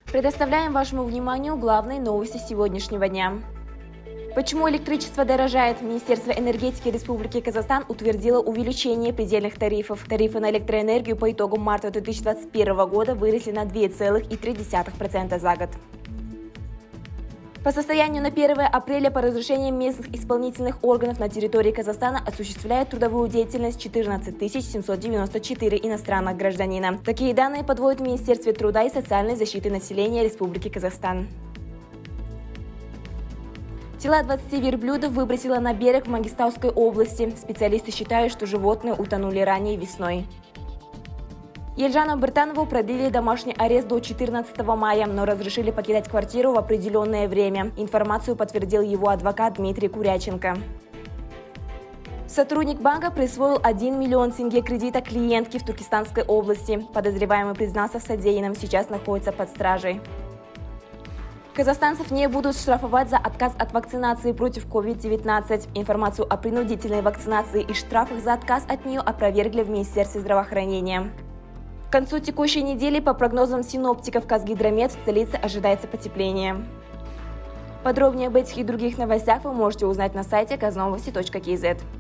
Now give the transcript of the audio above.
Предоставляем вашему вниманию главные новости сегодняшнего дня. Почему электричество дорожает? Министерство энергетики Республики Казахстан утвердило увеличение предельных тарифов. Тарифы на электроэнергию по итогам марта 2021 года выросли на 2,3% за год. По состоянию на 1 апреля по разрешениям местных исполнительных органов на территории Казахстана осуществляют трудовую деятельность 14 794 иностранных гражданина. Такие данные подводит Министерство труда и социальной защиты населения Республики Казахстан. Тела 20 верблюдов выбросило на берег в Мангистауской области. Специалисты считают, что животные утонули ранее весной. Елжану Биртанову продлили домашний арест до 14 мая, но разрешили покидать квартиру в определенное время. Информацию подтвердил его адвокат Дмитрий Куряченко. Сотрудник банка присвоил 1 миллион тенге кредита клиентке в Туркестанской области. Подозреваемый признался в содеянном, сейчас находится под стражей. Казахстанцев не будут штрафовать за отказ от вакцинации против COVID-19. Информацию о принудительной вакцинации и штрафах за отказ от нее опровергли в Министерстве здравоохранения. К концу текущей недели, по прогнозам синоптиков Казгидромет, в столице ожидается потепление. Подробнее об этих и других новостях вы можете узнать на сайте kaznovости.kz.